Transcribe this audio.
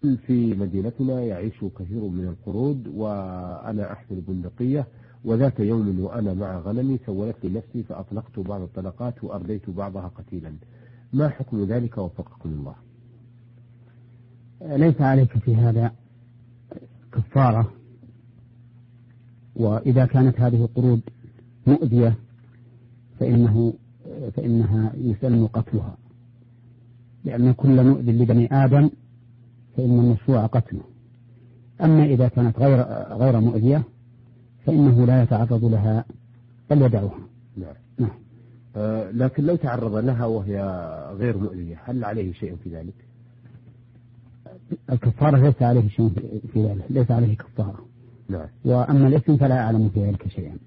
في مدينتنا يعيش كثير من القرود، وأنا أحمل بندقية، وذات يوم وأنا مع غنمي سولت لنفسي فأطلقت بعض الطلقات وأرديت بعضها قتيلا، ما حكم ذلك وفقكم الله؟ ليس عليك في هذا كفارة، وإذا كانت هذه القرود مؤذية فإنها يسن قتلها، لأن كل مؤذي لبني آدم فإن المشروع قتله. أما إذا كانت غير مؤذية فإنه لا يتعرض لها بل يدعوها. نعم. لكن لو تعرض لها وهي غير مؤذية هل عليه شيء في ذلك؟ الكفارة ليس عليه شيء في ذلك، ليس عليه كفارة. نعم. وأما الإثم فلا أعلم في ذلك شيئا.